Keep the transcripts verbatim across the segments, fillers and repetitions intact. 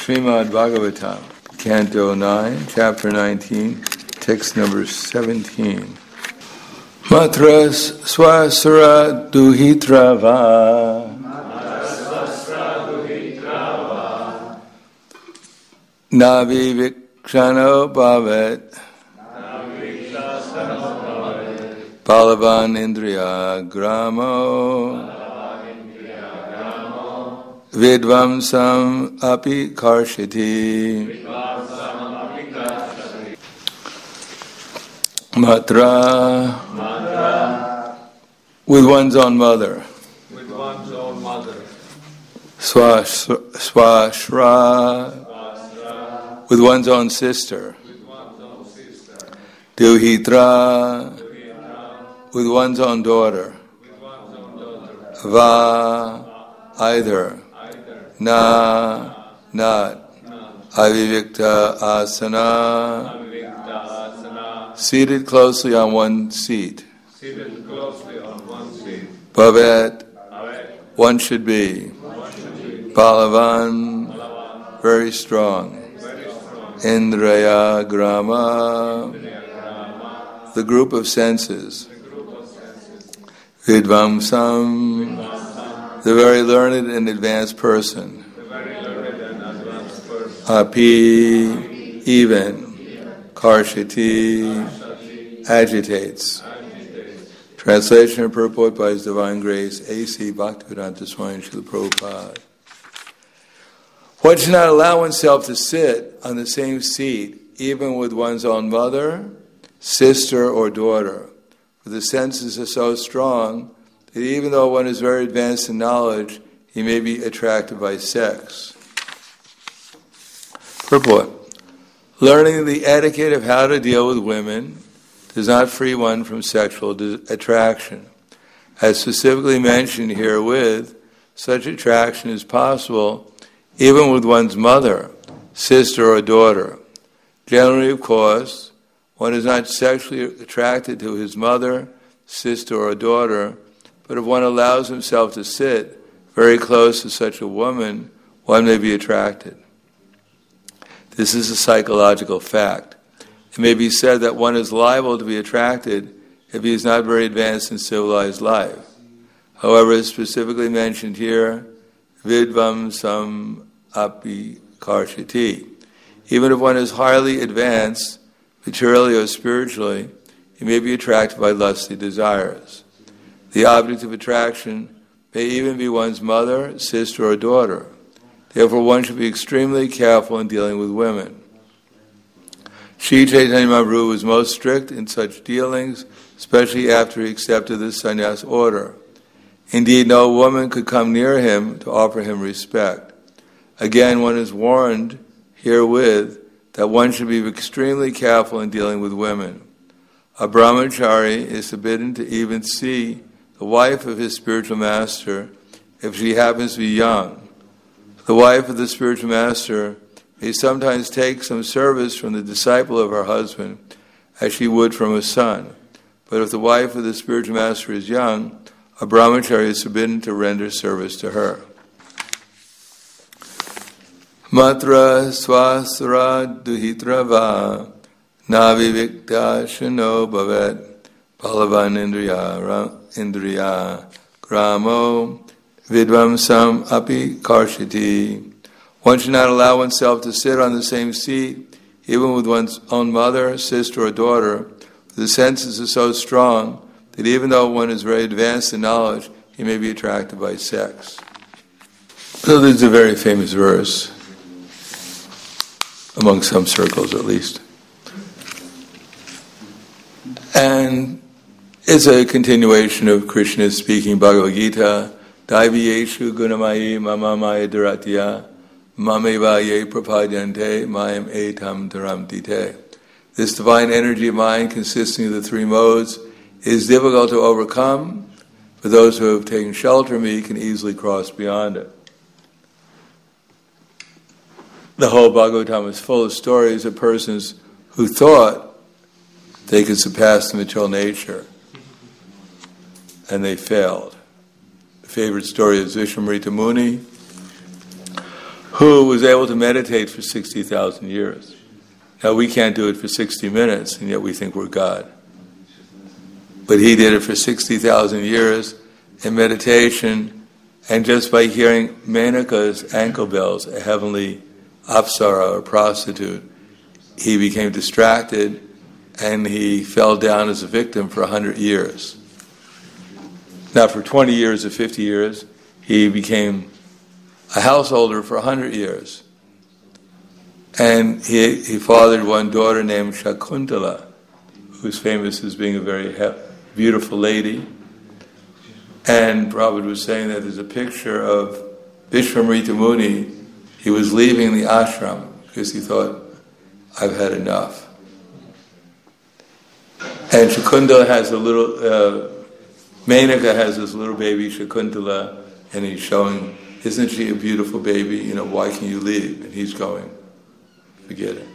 Srimad Bhagavatam, Canto nine, Chapter nineteen, Text number seventeen. Matras swasra duhitrava Navi vikshano bhavet Palavan indriya gramo Vidvamsam api karshiti Matra, Matra with one's own mother. With one's own mother. Swashra, swashra with one's own sister. With one's own sister. Duhitra, Duhitra with one's own daughter. With one's own daughter. Va, either. Either. Na, not. Avivikta asana, seated closely on one seat. Seated closely on one seat. Bhavet, Bhavet, one should be. one should be. Palavan, Palavan, very strong. very strong. Indraya grama, Grama, the group of senses. the group of senses. Vidvamsam, Vidvamsam, the very learned and advanced person. the very learned and advanced person. Api, even. Karshiti, agitates. Translation and purport by His Divine Grace, A C Bhaktivedanta Swami Srila Prabhupada. One should not allow oneself to sit on the same seat, even with one's own mother, sister, or daughter. For the senses are so strong that even though one is very advanced in knowledge, he may be attracted by sex. Purport. Learning the etiquette of how to deal with women does not free one from sexual di- attraction. As specifically mentioned herewith, such attraction is possible even with one's mother, sister, or daughter. Generally, of course, one is not sexually attracted to his mother, sister, or daughter, but if one allows himself to sit very close to such a woman, one may be attracted. This is a psychological fact. It may be said that one is liable to be attracted if he is not very advanced in civilized life. However, as specifically mentioned here, vidvam sam api karshiti. Even if one is highly advanced, materially or spiritually, he may be attracted by lusty desires. The object of attraction may even be one's mother, sister, or daughter. Therefore, one should be extremely careful in dealing with women. Sri Chaitanya Mahaprabhu was most strict in such dealings, especially after he accepted the sannyas order. Indeed, no woman could come near him to offer him respect. Again, one is warned herewith that one should be extremely careful in dealing with women. A brahmachari is forbidden to even see the wife of his spiritual master if she happens to be young. The wife of the spiritual master may sometimes take some service from the disciple of her husband as she would from a son. But if the wife of the spiritual master is young, a brahmachari is forbidden to render service to her. Matra swasra duhitra va navivikta shano bhavet palavan indriya indriya gramo vidvamsam api karshiti. One should not allow oneself to sit on the same seat, even with one's own mother, sister, or daughter. The senses are so strong that even though one is very advanced in knowledge, he may be attracted by sex. So this is a very famous verse, among some circles at least. And it's a continuation of Krishna speaking Bhagavad Gita, Daiviyeshu gunamayi mama maya dharatya mameva ye prapadyante mayam etam dharamtite. This divine energy of mind, consisting of the three modes, is difficult to overcome. For those who have taken shelter of me can easily cross beyond it. The whole Bhagavatam is full of stories of persons who thought they could surpass the material nature, and they failed. The favorite story is Vishwamrita Muni, who was able to meditate for sixty thousand years. Now we can't do it for sixty minutes, and yet we think we're God. But he did it for sixty thousand years in meditation, and just by hearing Menaka's ankle bells, a heavenly apsara or prostitute, he became distracted and he fell down as a victim for one hundred years. Now for twenty years or fifty years, he became a householder for one hundred years. And he, he fathered one daughter named Shakuntala, who's famous as being a very he- beautiful lady. And Prabhupada was saying that there's a picture of Vishwamrita Muni. He was leaving the ashram because he thought, I've had enough. And Shakuntala has a little, uh, Menaka has this little baby, Shakuntala, and he's showing, isn't she a beautiful baby? You know, why can you leave? And he's going, forget it.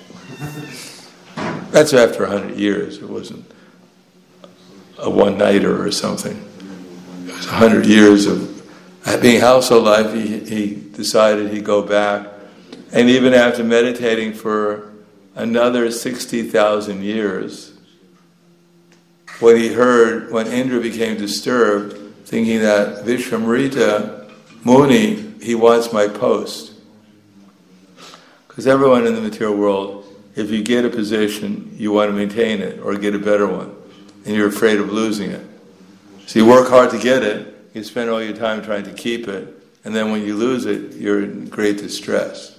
That's after one hundred years. It wasn't a one-nighter or something. It was one hundred years of being household life. He, he decided he'd go back. And even after meditating for another sixty thousand years, when he heard, when Indra became disturbed, thinking that Vishwamrita Muni, he wants my post. Because everyone in the material world, if you get a position, you want to maintain it or get a better one. And you're afraid of losing it. So you work hard to get it, you spend all your time trying to keep it, and then when you lose it, you're in great distress.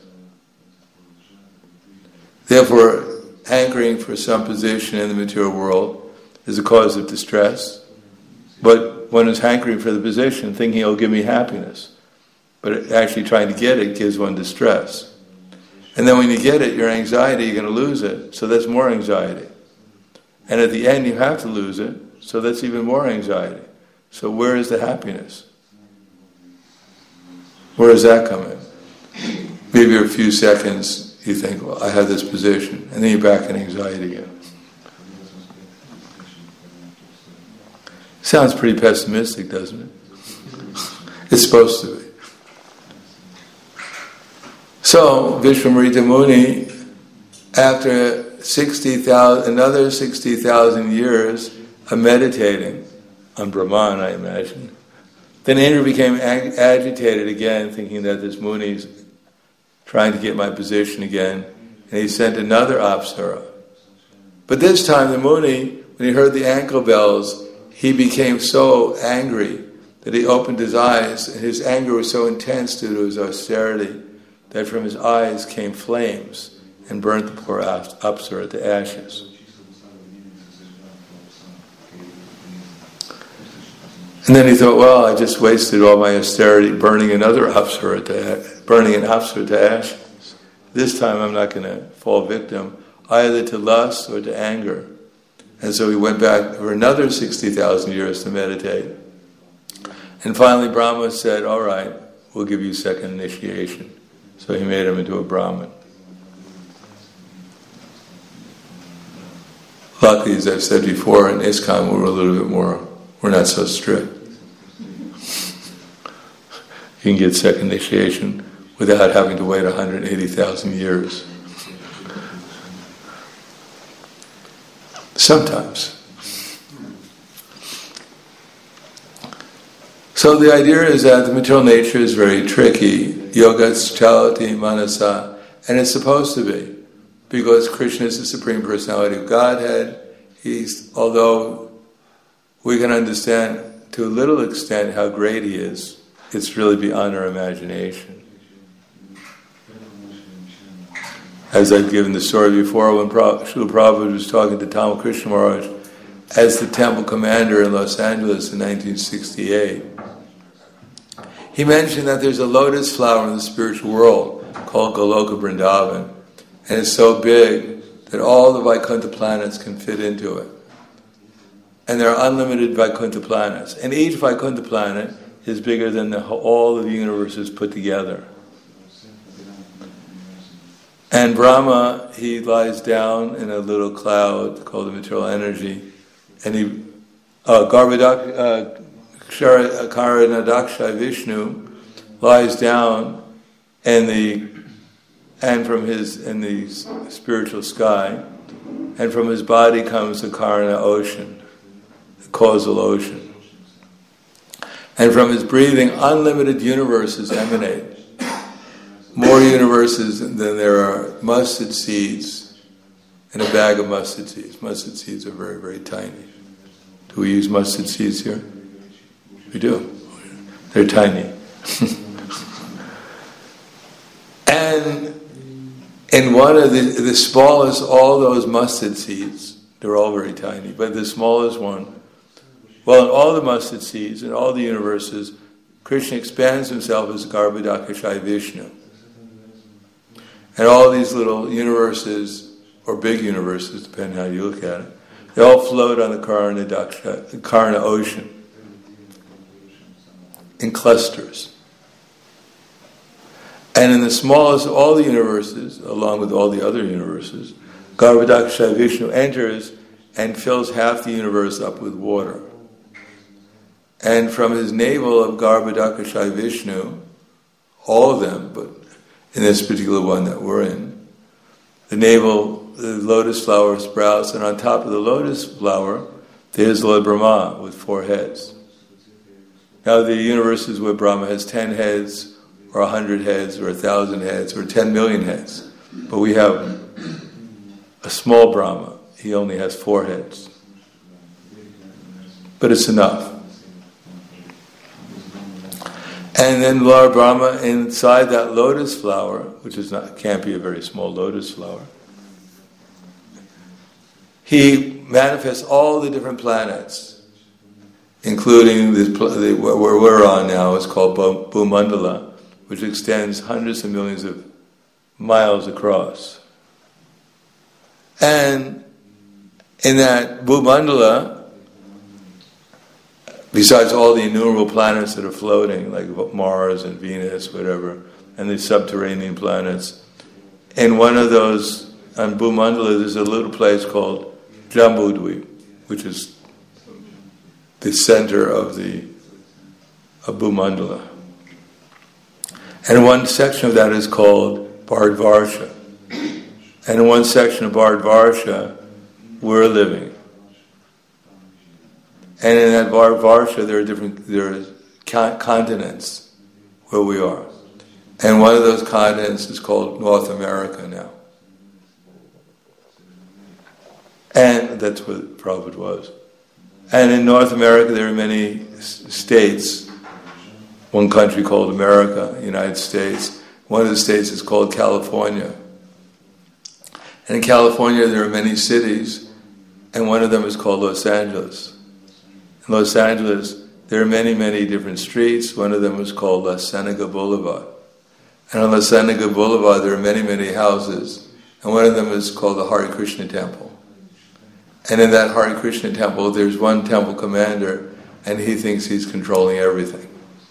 Therefore, hankering for some position in the material world is a cause of distress. But one is hankering for the position, thinking it'll give me happiness. But actually trying to get it gives one distress. And then when you get it, your anxiety, you're going to lose it. So that's more anxiety. And at the end, you have to lose it. So that's even more anxiety. So where is the happiness? Where does that come in? Maybe a few seconds, you think, well, I have this position. And then you're back in anxiety again. Sounds pretty pessimistic, doesn't it? It's supposed to be. So, Vishwamrita Muni, after sixty thousand, another sixty thousand years of meditating on Brahman, I imagine, then Indra became ag- agitated again, thinking that this Muni's trying to get my position again, and he sent another apsara. But this time the Muni, when he heard the ankle bells, he became so angry that he opened his eyes, and his anger was so intense due to his austerity that from his eyes came flames and burnt the poor apsara to ashes. And then he thought, well, I just wasted all my austerity burning another apsara to burning an apsara to ashes. This time I'm not going to fall victim either to lust or to anger. And so he went back for another sixty thousand years to meditate. And finally Brahma said, all right, we'll give you second initiation. So he made him into a Brahmin. Luckily, as I've said before, in ISKCON we're a little bit more, we're not so strict. You can get second initiation without having to wait one hundred eighty thousand years. Sometimes. So the idea is that the material nature is very tricky. Yogas chalati manasa, and it's supposed to be, because Krishna is the Supreme Personality of Godhead. He's, although we can understand to a little extent how great he is, it's really beyond our imagination. As I've given the story before, when Srila Prabhupada was talking to Tamal Krishna Maharaj as the temple commander in Los Angeles in nineteen sixty-eight, he mentioned that there's a lotus flower in the spiritual world called Goloka Vrindavan, and it's so big that all the Vaikuntha planets can fit into it. And there are unlimited Vaikuntha planets, and each Vaikuntha planet is bigger than the, all of the universes put together. And Brahma, he lies down in a little cloud called the material energy, and he, uh, Garbhodak, uh, Karanadaksha Vishnu lies down and the and from his in the spiritual sky, and from his body comes the Karana ocean, the causal ocean. And from his breathing, unlimited universes emanate. More universes than there are mustard seeds in a bag of mustard seeds. Mustard seeds are very, very tiny. Do we use mustard seeds here? We do. They're tiny. And in one of the, the smallest, all those mustard seeds, they're all very tiny, but the smallest one, well, in all the mustard seeds, in all the universes, Krishna expands himself as Garbhodakashayi Vishnu. And all these little universes, or big universes, depending how you look at it, they all float on the Karana, Daksha, Karana ocean in clusters. And in the smallest of all the universes, along with all the other universes, Garbhodakashayi Vishnu enters and fills half the universe up with water. And from his navel of Garbhodakashayi Vishnu, all of them, but in this particular one that we're in, the navel, the lotus flower sprouts, and on top of the lotus flower, there's Lord Brahma with four heads. Now the universes where Brahma has ten heads, or a hundred heads, or a thousand heads, or ten million heads. But we have a small Brahma. He only has four heads. But it's enough. And then Lord Brahma, inside that lotus flower, which is not can't be a very small lotus flower, he manifests all the different planets, including this, the, where we're on now, it's called Bhumandala, which extends hundreds of millions of miles across. And in that Bhumandala, besides all the innumerable planets that are floating, like Mars and Venus, whatever, and the subterranean planets, in one of those, on Bhumandala, there's a little place called Jambudvip, which is the center of the of Bhumandala. And one section of that is called Bharatvarsha. And in one section of Bharatvarsha, we're living. And in that Bharatvarsha, there are different there are continents where we are. And one of those continents is called North America now. And that's where the Prabhupada was. And in North America, there are many s- states. One country called America, United States. One of the states is called California. And in California, there are many cities, and one of them is called Los Angeles. In Los Angeles, there are many, many different streets. One of them is called La Cienega Boulevard. And on La Cienega Boulevard, there are many, many houses. And one of them is called the Hare Krishna Temple. And in that Hare Krishna Temple, there's one temple commander, and he thinks he's controlling everything.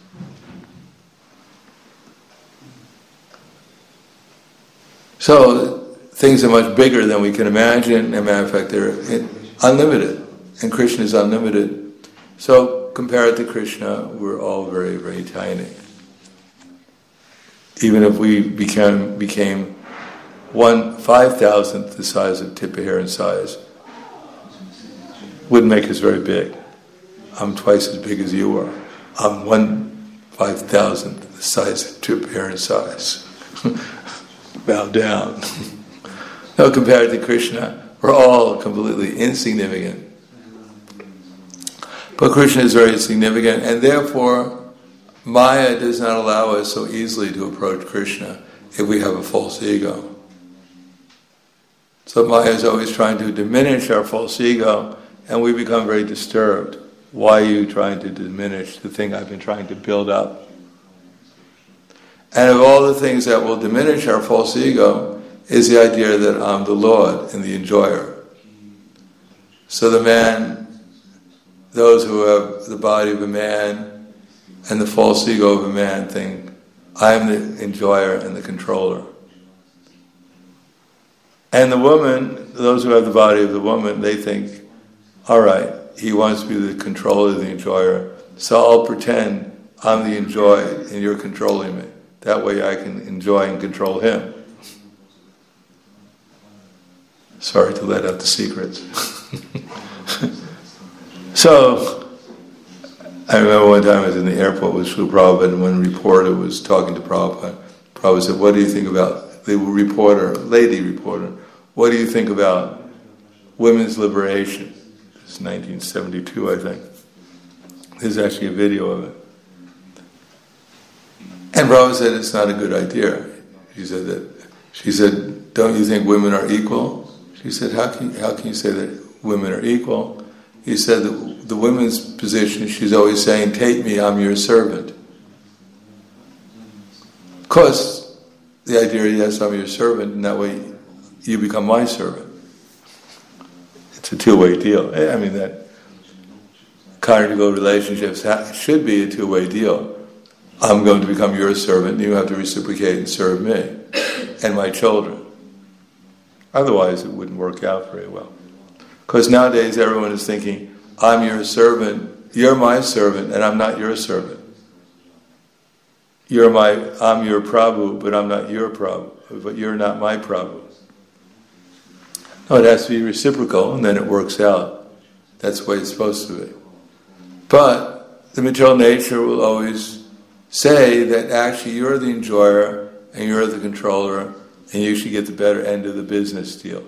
So, things are much bigger than we can imagine. As a matter of fact, they're unlimited. And Krishna is unlimited. So, compared to Krishna, we're all very, very tiny. Even if we became became one five thousandth the size of tip of hair in size, wouldn't make us very big. I'm twice as big as you are. I'm one five thousandth the size of tip of hair in size. Bow down. No, compared to Krishna, we're all completely insignificant. But Krishna is very significant, and therefore Maya does not allow us so easily to approach Krishna if we have a false ego. So Maya is always trying to diminish our false ego, and we become very disturbed. Why are you trying to diminish the thing I've been trying to build up? And of all the things that will diminish our false ego is the idea that I'm the Lord and the enjoyer. So the man, those who have the body of a man and the false ego of a man think, I am the enjoyer and the controller. And the woman, those who have the body of the woman, they think, all right, he wants to be the controller, the enjoyer, so I'll pretend I'm the enjoyer and you're controlling me. That way I can enjoy and control him. Sorry to let out the secrets. So, I remember one time I was in the airport with Srila Prabhupada, and one reporter was talking to Prabhupada. Prabhupada said, what do you think about, the reporter, lady reporter, what do you think about women's liberation? It's nineteen seventy-two, I think. There's actually a video of it. And Prabhupada said, it's not a good idea. She said that, she said, don't you think women are equal? She said, how can, how can you say that women are equal? He said that the women's position, she's always saying, take me, I'm your servant. Of course, the idea is, yes, I'm your servant, and that way you become my servant. It's a two-way deal. I mean, that conjugal relationships ha- should be a two-way deal. I'm going to become your servant, and you have to reciprocate and serve me and my children. Otherwise, it wouldn't work out very well. Because nowadays, everyone is thinking, I'm your servant, you're my servant, and I'm not your servant. You're my, I'm your Prabhu, but I'm not your Prabhu, but you're not my Prabhu. No, it has to be reciprocal, and then it works out. That's the way it's supposed to be. But the material nature will always say that actually you're the enjoyer, and you're the controller, and you should get the better end of the business deal.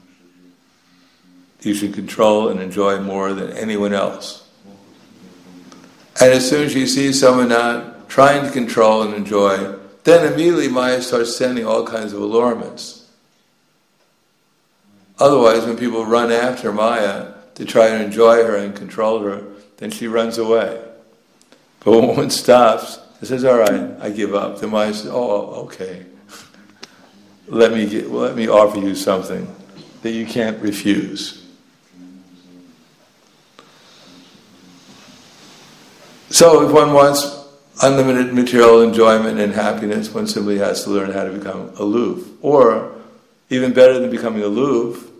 You should control and enjoy more than anyone else. And as soon as you see someone not trying to control and enjoy, then immediately Maya starts sending all kinds of allurements. Otherwise, when people run after Maya to try to enjoy her and control her, then she runs away. But when one stops and says, all right, I give up, then Maya says, oh, okay. Let me get, let me offer you something that you can't refuse. So if one wants unlimited material enjoyment and happiness, one simply has to learn how to become aloof. Or, even better than becoming aloof,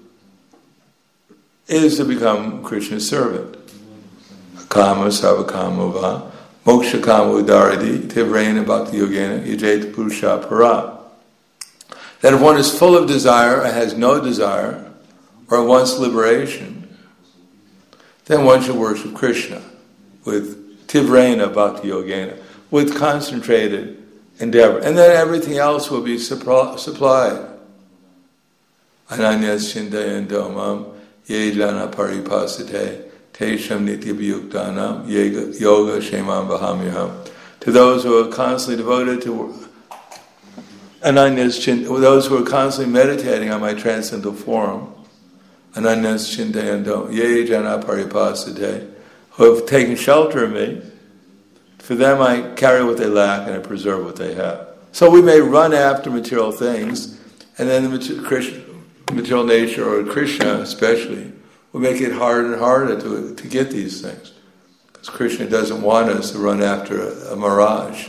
is to become Krishna's servant. Kama sarvakama va, moksha kama udaradi, tivrena bhakti yogena, yajeta purusha para. That if one is full of desire and has no desire, or wants liberation, then one should worship Krishna with Tivrena Bhakti Yogena, with concentrated endeavor. And then everything else will be suppl- supplied. Ananyas Chintayan Domam, Ye Jana Paripasite, Tesham Nityabhyuktanam, Yoga Shemam Vahamyaham. To those who are constantly devoted to Ananyas Chintayan, those who are constantly meditating on my transcendental form, Ananyas Chintayan Domam, Ye Jana Paripasite, who have taken shelter of me, for them I carry what they lack and I preserve what they have. So we may run after material things, and then the material nature, or Krishna especially, will make it harder and harder to, to get these things. Because Krishna doesn't want us to run after a, a mirage.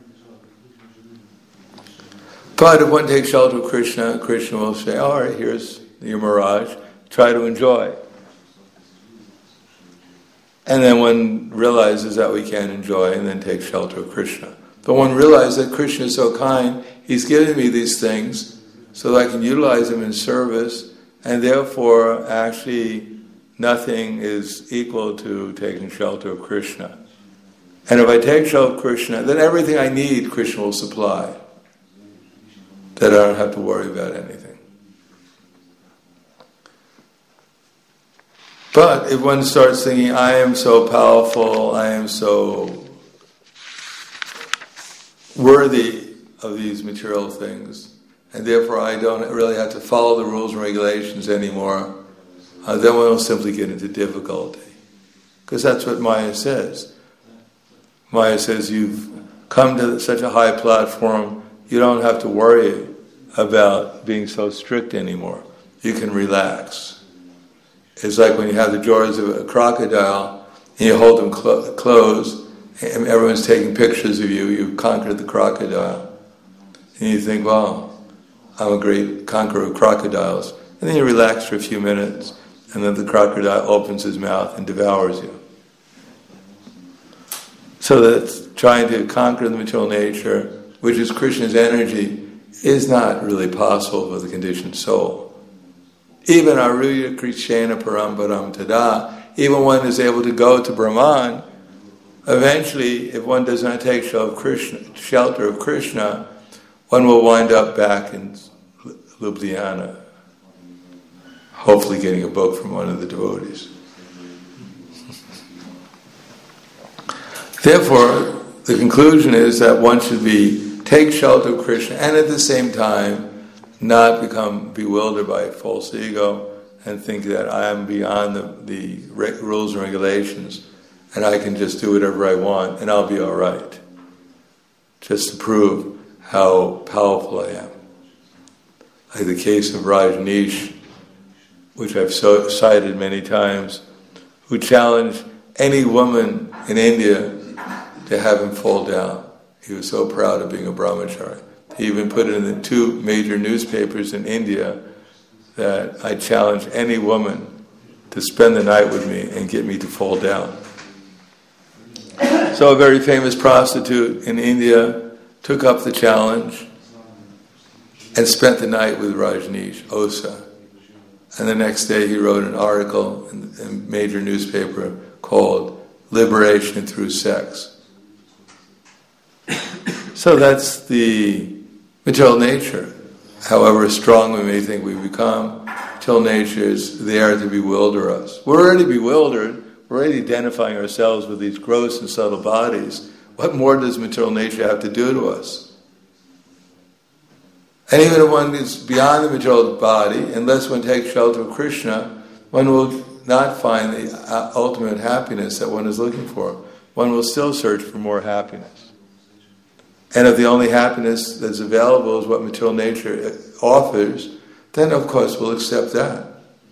But if one takes shelter of Krishna, Krishna will say, all right, here's your mirage, try to enjoy. And then one realizes that we can enjoy and then take shelter of Krishna. But one realizes that Krishna is so kind, he's giving me these things so that I can utilize them in service, and therefore actually nothing is equal to taking shelter of Krishna. And if I take shelter of Krishna, then everything I need, Krishna will supply. That I don't have to worry about anything. But if one starts thinking, I am so powerful, I am so worthy of these material things, and therefore I don't really have to follow the rules and regulations anymore, uh, then one will simply get into difficulty. Because that's what Maya says. Maya says, you've come to such a high platform, you don't have to worry about being so strict anymore. You can relax. It's like when you have the jaws of a crocodile and you hold them clo- closed and everyone's taking pictures of you, you've conquered the crocodile. And you think, wow, I'm a great conqueror of crocodiles. And then you relax for a few minutes and then the crocodile opens his mouth and devours you. So that's trying to conquer the material nature, which is Krishna's energy, is not really possible for the conditioned soul. Even Aruya Krishna Parambaram Tada, even one is able to go to Brahman, eventually, if one does not take shelter of Krishna, shelter of Krishna, one will wind up back in Ljubljana, hopefully getting a book from one of the devotees. Therefore, the conclusion is that one should be take shelter of Krishna and at the same time not become bewildered by false ego and think that I am beyond the, the re- rules and regulations and I can just do whatever I want and I'll be all right. Just to prove how powerful I am. Like the case of Rajneesh, which I've so cited many times, who challenged any woman in India to have him fall down. He was so proud of being a brahmachari. He even put it in the two major newspapers in India that I challenge any woman to spend the night with me and get me to fall down. So a very famous prostitute in India took up the challenge and spent the night with Rajneesh, Osa. And the next day he wrote an article in a major newspaper called Liberation Through Sex. So that's the material nature. However strong we may think we become, material nature is there to bewilder us. We're already bewildered. We're already identifying ourselves with these gross and subtle bodies. What more does material nature have to do to us? And even if one is beyond the material body, unless one takes shelter of Krishna, one will not find the ultimate happiness that one is looking for. One will still search for more happiness. And if the only happiness that's available is what material nature offers, then of course we'll accept that.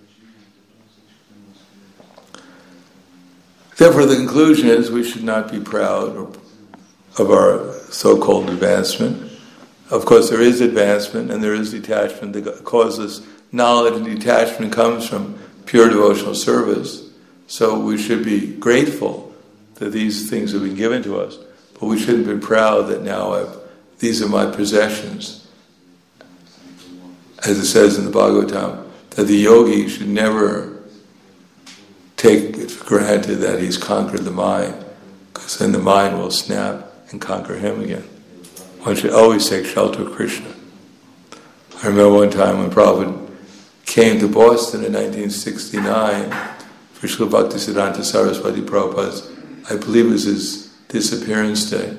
Therefore the conclusion is we should not be proud of our so-called advancement. Of course there is advancement and there is detachment that causes knowledge, and detachment comes from pure devotional service. So we should be grateful that these things have been given to us. But we shouldn't be proud that now I've, these are my possessions. As it says in the Bhagavatam, that the yogi should never take it for granted that he's conquered the mind, because then the mind will snap and conquer him again. One should always take shelter of Krishna. I remember one time when Prabhupada came to Boston in nineteen sixty-nine for Srila Bhaktisiddhanta Saraswati Prabhupada's, I believe it was his disappearance day.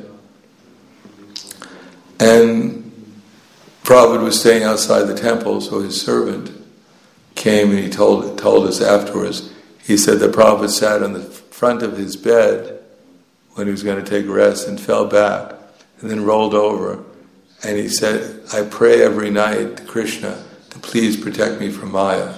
And Prabhupada was staying outside the temple, so his servant came and he told told us afterwards, he said that Prabhupada sat on the front of his bed when he was going to take rest and fell back and then rolled over, and he said, I pray every night to Krishna to please protect me from Maya.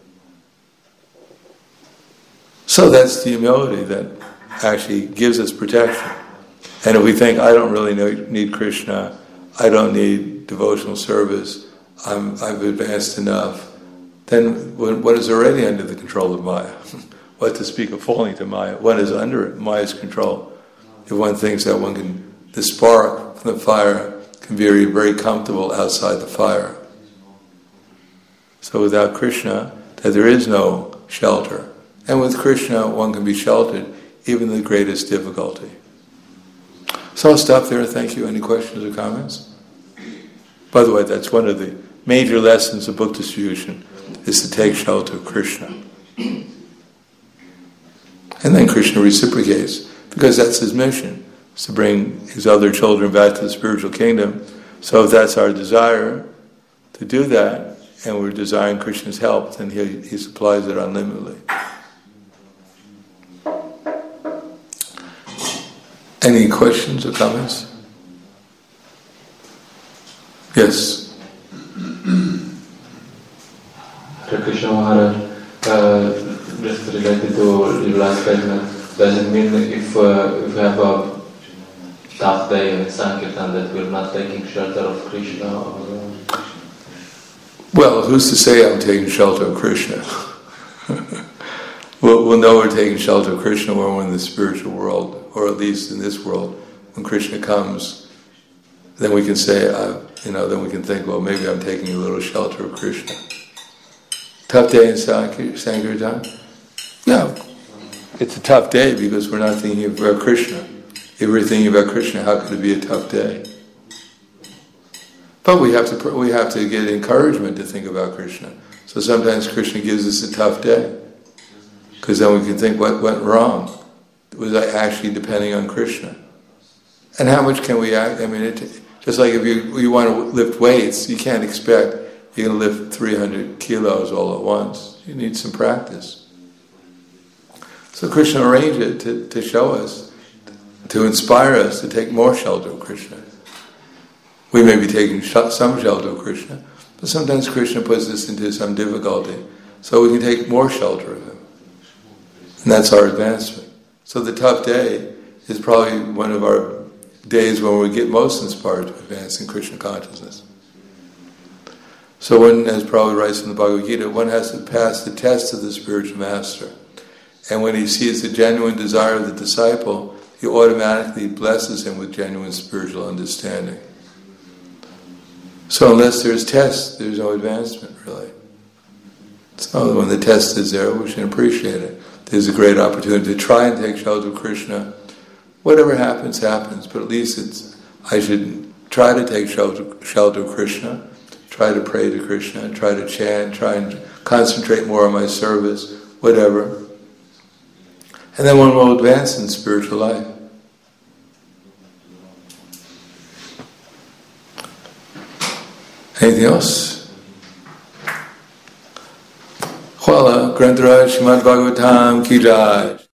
So that's the humility that actually gives us protection. And if we think, I don't really need Krishna, I don't need devotional service, I'm, I've advanced enough, then one is already under the control of Maya. What to speak of falling to Maya? One is under Maya's control. If one thinks that one can, the spark from the fire can be very, very comfortable outside the fire. So without Krishna, that there is no shelter. And with Krishna, one can be sheltered, even in the greatest difficulty. So I'll stop there. Thank you. Any questions or comments? By the way, that's one of the major lessons of book distribution, is to take shelter of Krishna. And then Krishna reciprocates, because that's his mission, is to bring his other children back to the spiritual kingdom. So if that's our desire to do that, and we're desiring Krishna's help, then he, he supplies it unlimitedly. Any questions or comments? Yes. Krishna Maharaj, uh, just related to your last statement, does it mean if, uh, if we have a tough day in Sankirtan that we're not taking shelter of Krishna? Or... Well, who's to say I'm taking shelter of Krishna? we'll, we'll know we're taking shelter of Krishna when we're in the spiritual world, or at least in this world, when Krishna comes then we can say, uh, you know, then we can think, well, maybe I'm taking a little shelter of Krishna. Tough day in Sankirtan? Yeah, it's a tough day because we're not thinking about Krishna. If we're thinking about Krishna, how could it be a tough day? But we have to we have to get encouragement to think about Krishna. So sometimes Krishna gives us a tough day, because then we can think, what went wrong? Was I actually depending on Krishna? And how much can we act? I mean, it, just like if you you want to lift weights, you can't expect you're going to lift three hundred kilos all at once. You need some practice. So Krishna arranged it to, to show us, to inspire us to take more shelter of Krishna. We may be taking some shelter of Krishna, but sometimes Krishna puts us into some difficulty, so we can take more shelter of Him. And that's our advancement. So the tough day is probably one of our days when we get most inspired to advance in Krishna consciousness. So one, as Prabhupada writes in the Bhagavad Gita, one has to pass the test of the spiritual master. And when he sees the genuine desire of the disciple, he automatically blesses him with genuine spiritual understanding. So unless there's test, there's no advancement, really. So when the test is there, we should appreciate it. There's a great opportunity to try and take shelter of Krishna. Whatever happens, happens, but at least it's, I should try to take shelter, shelter of Krishna, try to pray to Krishna, try to chant, try and concentrate more on my service, whatever. And then one will advance in spiritual life. Anything else? Hvala, Grantaraj Srimad Bhagavatam Ki Jai.